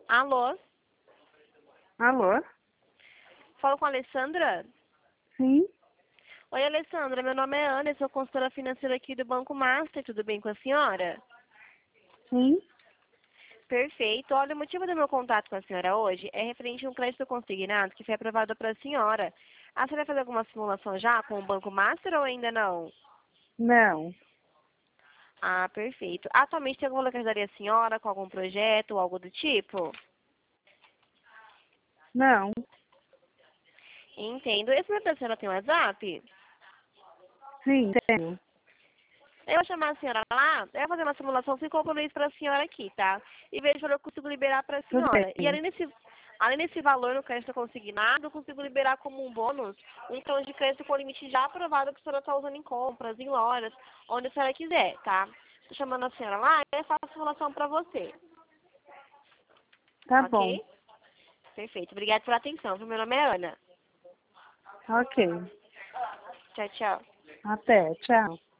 Alô? Alô? Falo com a Alessandra? Sim, Oi, Alessandra. Meu nome é Ana, eu sou consultora financeira aqui do Banco Master. Tudo bem com a senhora? sim. Perfeito. Olha, o motivo do meu contato com a senhora hoje é referente a um crédito consignado que foi aprovado para a senhora. A senhora vai fazer alguma simulação já com o Banco Master ou ainda não? Não, Ah, perfeito. Atualmente tem alguma lugar que ajudaria a senhora com algum projeto ou algo do tipo? não. Entendo. Esse meu da senhora tem WhatsApp? Sim, tenho. Eu vou chamar a senhora lá, eu vou fazer uma simulação sem compromisso para a senhora aqui, tá? E vejo se eu consigo liberar para a Tudo senhora. E bem. além desse valor no crédito consignado, eu consigo liberar como um bônus um cartão de crédito com limite já aprovado que a senhora está usando em compras, em lojas, onde a senhora quiser, tá? Estou chamando a senhora lá e eu faço a simulação para você, Tá bom. ok? Perfeito. Obrigada pela atenção, viu? Meu nome é Ana. Ok. Tchau, tchau. Até. Tchau.